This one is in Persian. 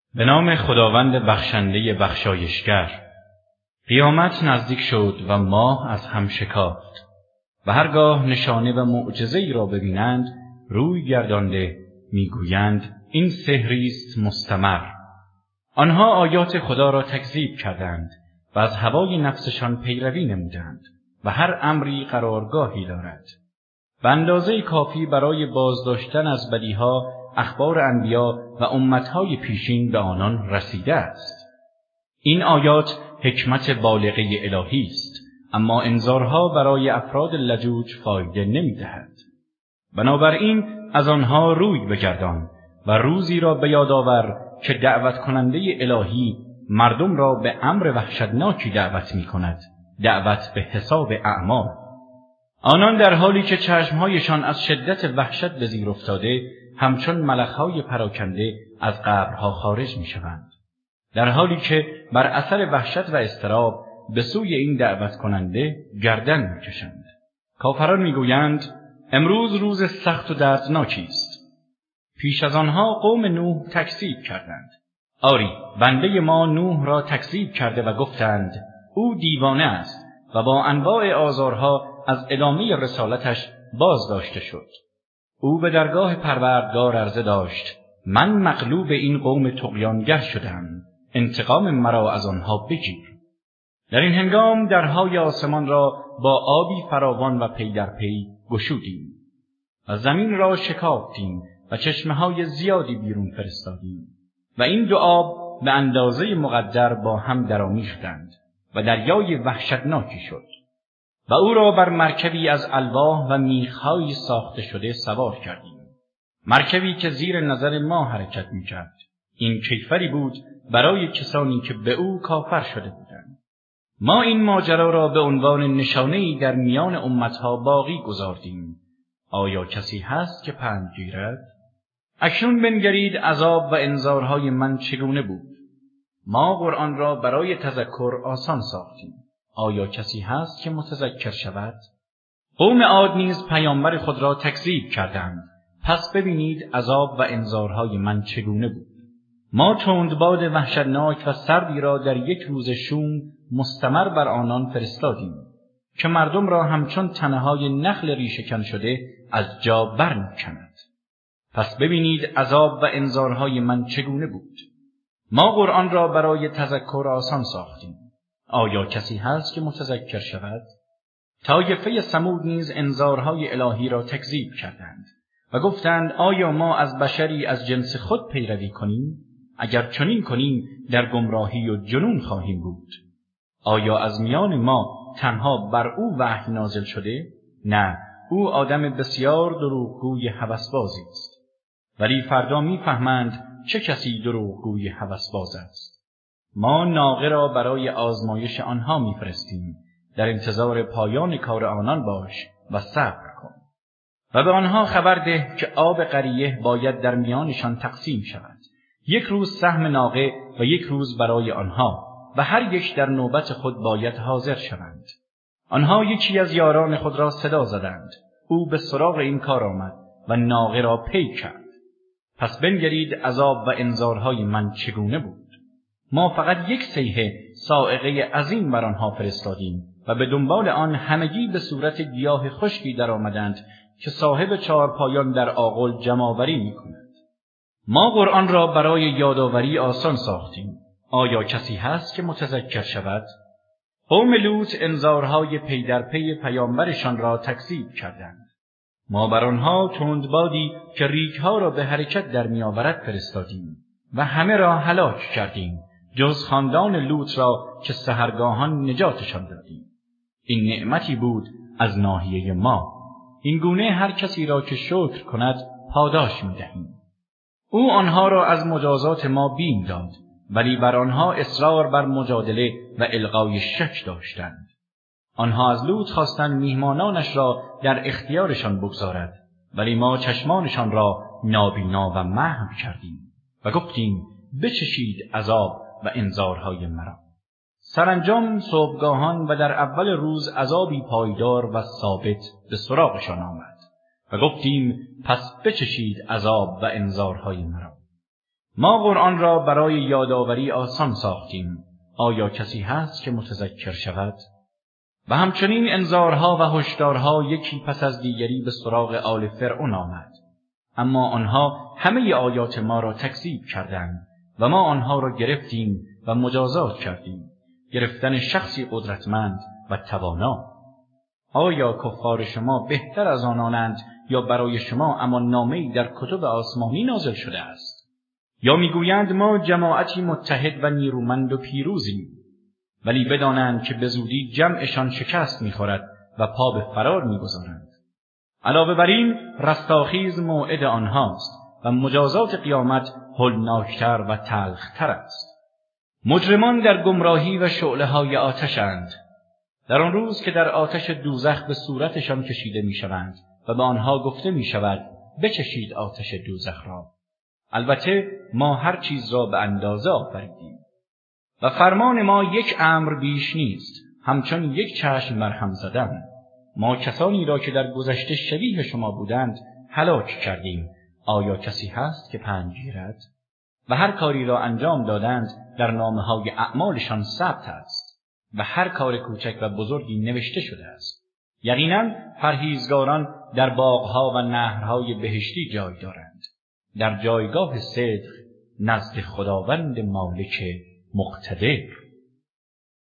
به نام خداوند بخشنده بخشایشگر. قیامت نزدیک شد و ماه از هم شکافت و هرگاه نشانه و معجزه‌ای را ببینند روی گردانده میگویند این سحری است مستمر. آنها آیات خدا را تکذیب کردند و از هوای نفسشان پیروی نمودند و هر امری قرارگاهی دارد. به اندازه کافی برای بازداشتن از بدیها اخبار انبیا و امتهای پیشین به آنان رسیده است. این آیات حکمت بالغه الهی است، اما انذارها برای افراد لجوج فایده نمی‌دهد. بنابراین از آنها روی بگردان و روزی را به یاد آور که دعوت کننده الهی مردم را به امر وحشتناکی دعوت می‌کند، دعوت به حساب اعمال. آنان در حالی که چشمهایشان از شدت وحشت به زیر افتاده همچون ملخهای پراکنده از قبرها خارج می‌شوند، در حالی که بر اثر وحشت و اضطراب به سوی این دعوت کننده گردن می‌کشند. کافران می‌گویند امروز روز سخت و دردناکی است. پیش از آنها قوم نوح تکذیب کردند. آری، بنده ما نوح را تکذیب کرده و گفتند او دیوانه است و با انواع آزارها از ادامه رسالتش باز داشته شد. او به درگاه پروردگار عرضه داشت من مغلوب این قوم طغیانگر شدم، انتقام مرا از آنها بگیر. در این هنگام درهای آسمان را با آبی فراوان و پی در پی گشودیم و زمین را شکافتیم و چشمه‌های زیادی بیرون فرستادیم و این دو آب به اندازه مقدر با هم درآمیختند و دریای وحشتناکی شد و او را بر مرکبی از الواح و میخ‌های ساخته شده سوار کردیم، مرکبی که زیر نظر ما حرکت می‌کرد. این کیفری بود برای کسانی که به او کافر شده بودند. ما این ماجرا را به عنوان نشانه‌ای در میان امتها باقی گذاردیم. آیا کسی هست که پند گیرد؟ اکنون بنگرید عذاب و انذارهای من چگونه بود. ما قرآن را برای تذکر آسان ساختیم. آیا کسی هست که متذکر شود؟ قوم عاد نیز پیامبر خود را تکذیب کردند. پس ببینید عذاب و انذارهای من چگونه بود. ما تندباد وحشتناک و سردی را در یک روز شوم مستمر بر آنان فرستادیم که مردم را همچون تنه‌های نخل ریشه‌کن شده از جا برمی‌کند. پس ببینید عذاب و انذارهای من چگونه بود. ما قرآن را برای تذکر آسان ساختیم. آیا کسی هست که متذکر شود؟ طایفه ثمود نیز انذارهای الهی را تکذیب کردند و گفتند آیا ما از بشری از جنس خود پیروی کنیم؟ اگر چنین کنیم در گمراهی و جنون خواهیم بود. آیا از میان ما تنها بر او وحی نازل شده؟ نه، او آدم بسیار دروغگوی هوسبازی است. ولی فردا می‌فهمند چه کسی دروغگوی هوسباز است. ما ناقه را برای آزمایش آنها می‌فرستیم. در انتظار پایان کار آنان باش و صبر کن. و به آنها خبر ده که آب قریه باید در میانشان تقسیم شود. یک روز سهم ناقه و یک روز برای آنها و هر یک در نوبت خود باید حاضر شوند. آنها یکی از یاران خود را صدا زدند. او به سراغ این کار آمد و ناقه را پی کرد. پس بنگرید عذاب و انذارهای من چگونه بود. ما فقط یک صیحه صاعقه عظیم بر آنها فرستادیم و به دنبال آن همگی به صورت گیاه خشکی در آمدند که صاحب چهارپایان در آغل جمع‌آوری می‌کند. ما قرآن را برای یادآوری آسان ساختیم. آیا کسی هست که متذکر شود؟ قوم لوط انذارهای پی در پی پیامبرشان را تکذیب کردند. ما بر آنها تندبادی که ریگ‌ها را به حرکت در می‌آورد فرستادیم و همه را هلاک کردیم جز خاندان لوط را که سحرگاهان نجاتشان دادیم. این نعمتی بود از ناحیه ما. این گونه هر کسی را که شکر کند پاداش می‌دهیم. او آنها را از مجازات ما بیم داد، ولی بر آنها اصرار بر مجادله و الغای شک داشتند. آنها از لوط خواستند میهمانانش را در اختیارشان بگذارد، ولی ما چشمانشان را نابینا و محو کردیم و گفتیم بچشید عذاب و انذارهای مرا. سرانجام صبحگاهان و در اول روز عذابی پایدار و ثابت به سراغشان آمد و گفتیم پس بچشید عذاب و انذارهای مرا. ما قرآن را برای یادآوری آسان ساختیم. آیا کسی هست که متذکر شود؟ و همچنین انذارها و هشدارها یکی پس از دیگری به سراغ آل فرعون آمد. اما آنها همه آیات ما را تکذیب کردند و ما آنها را گرفتیم و مجازات کردیم. گرفتن شخصی قدرتمند و توانا. آیا کفار شما بهتر از آنانند یا برای شما امان‌نامه‌ای در کتب آسمانی نازل شده است؟ یا میگویند ما جماعتی متحد و نیرومند و پیروزیم، ولی بدانند که به زودی جمعشان شکست می‌خورد و پا به فرار می‌گذارند. علاوه بر این رستاخیز موعد آنهاست و مجازات قیامت هولناکتر و تلختر است. مجرمان در گمراهی و شعله‌های آتشند. در آن روز که در آتش دوزخ به صورتشان کشیده می‌شوند و به آنها گفته می‌شود بچشید آتش دوزخ را. البته ما هر چیز را به اندازه آفریدیم و فرمان ما یک امر بیش نیست، همچون یک چشم مرهم زدن. ما کسانی را که در گذشته شبیه شما بودند هلاک کردیم. آیا کسی هست که پند گیرد؟ و هر کاری را انجام دادند در نامه‌های اعمالشان ثبت است و هر کار کوچک و بزرگی نوشته شده است. یقینا پرهیزگاران در باغها و نهرهای بهشتی جای دارند، در جایگاه صدق نزد خداوند مالک مقتدر.